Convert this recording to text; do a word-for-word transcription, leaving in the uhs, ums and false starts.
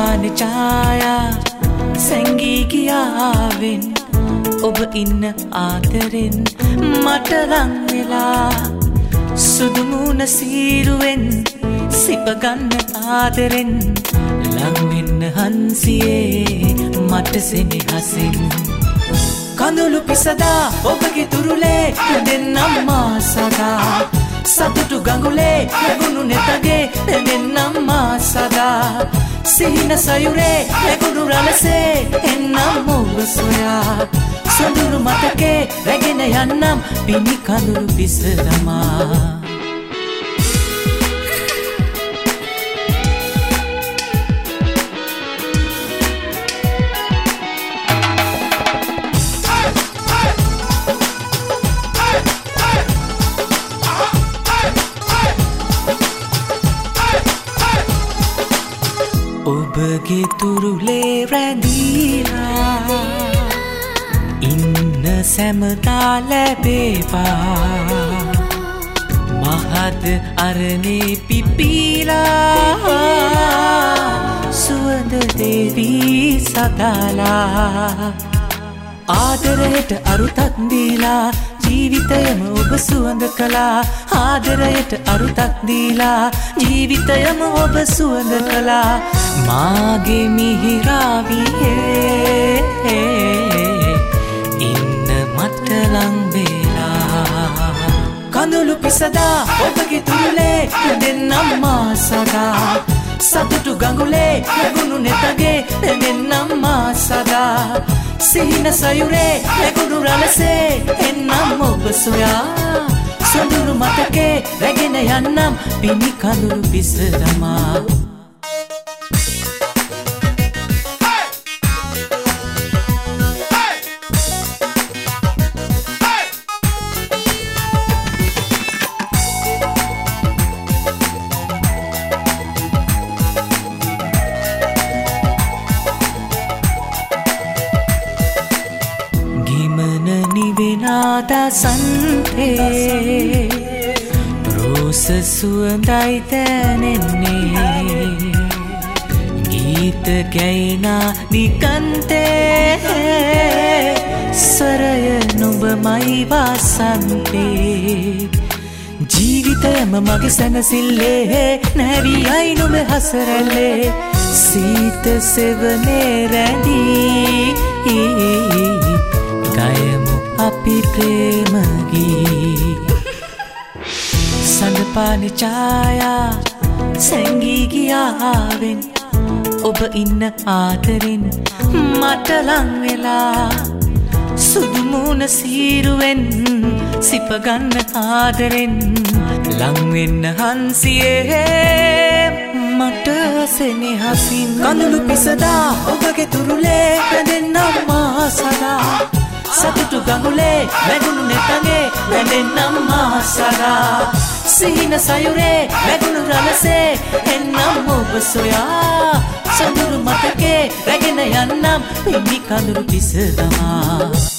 පානේ ඡායා සැඟී ගියාවෙන් ඔබ ඉන්න ආදරෙන් මට ලං වෙලා සුදු මුණ සීරුවෙන් සිප ගන්න ආදරෙන් ලං වෙන්න හන්සියේ මට සෙනෙහසින් කඳුළු පිසදා ඔබගේ තුරුලේ දෙන්නම් සදා සතුටු ගඟුලේ ලැබුණු නෙතගේ දෙන්නම් සදා සිහින සයුරේ ලැබුණු රළසේ එන්නම් ඔබ සොයා සොඳුරු මතකේ රැගෙන යන්නම් පිණි කඳුළු පිසදමා ඔබගේ තුරුලේ රැඳීලා ඉන්න සැමදා ලැබේවා මහද අරනේ පිපිලා සුවඳ දෙවී සදාලා ආදරයට අරුතක් දීලා ජීවිතයම ඔබ සුවඳ කළා ආදරයට අරුතක් දීලා ජීවිතයම ඔබ සුවඳ කළා මාගේ මිහිරාවියේ ඉන්න මට ලං වෙලා කඳුළු පිසදා ඔබගේ තුරුලේ දෙන්නම් සදා සතුටු ගඟුලේ ලැබුණු නෙතගේ දෙන්නම් සදා සිහින සයුරේ ලැබුණු රළසේ එන්නම් ඔබ සොයා සොඳුරු මතකේ රැගෙන යන්නම් පිණි කඳුළු පිසදමා දසන්තේ රෝස සුවඳයි දැනෙන්නේ ගීත ගැයිනා නිකන්තේ සරය නුඹමයි වසන්තේ ජීවිතයම මගේ සැනසිල්ලේ නැවියයි නුඹ හසරැල්ලේ සීත සෙවනේ රැඳී ගයමු අපි ප්‍රේමගී සඳ පානේ ඡායා සැඟී ගියාවෙන් ඔබ ඉන්න ආදරෙන් මට ලං වෙලා සුදු මුණ සීරුවෙන් සිප ගන්න ආදරෙන් ලං වෙන්න හන්සියේ මට සෙනෙහසින් කඳුළු පිසදා ඔබගේ තුරුලේ දෙන්නම් සදා සතුටු ගඟුලේ ලැබුණු නෙතගේ වැඳෙන්නම් සදා සිහින සයුරේ ලැබුණු රළසේ එන්නම් ඔබ සොයා සොඳුරු මතකේ රැගෙන යන්නම් පිණි කඳුළු පිසදමා